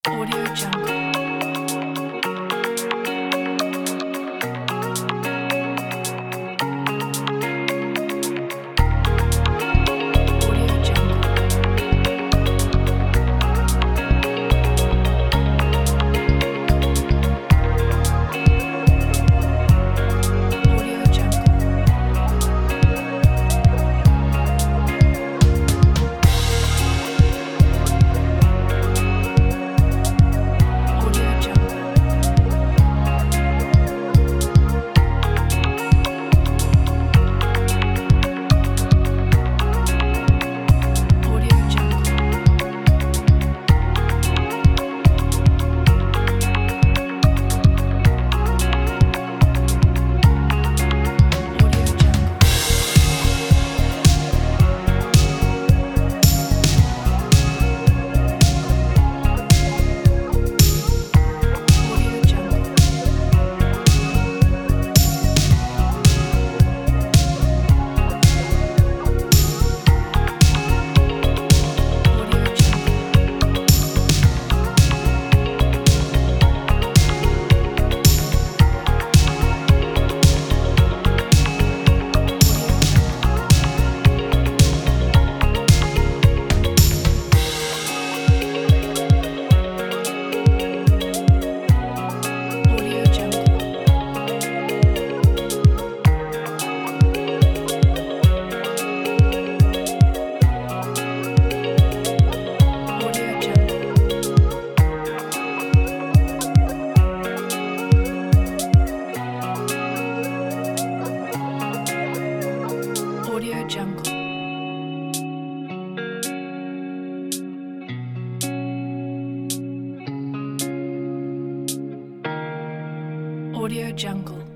Audio Jungle. Audio Jungle. Audio Jungle. Audio Jungle. Audio Jungle. Audio Jungle. Audio Jungle. Audio Jungle. Audio Jungle. Audio Jungle. Audio Jungle. Audio Jungle.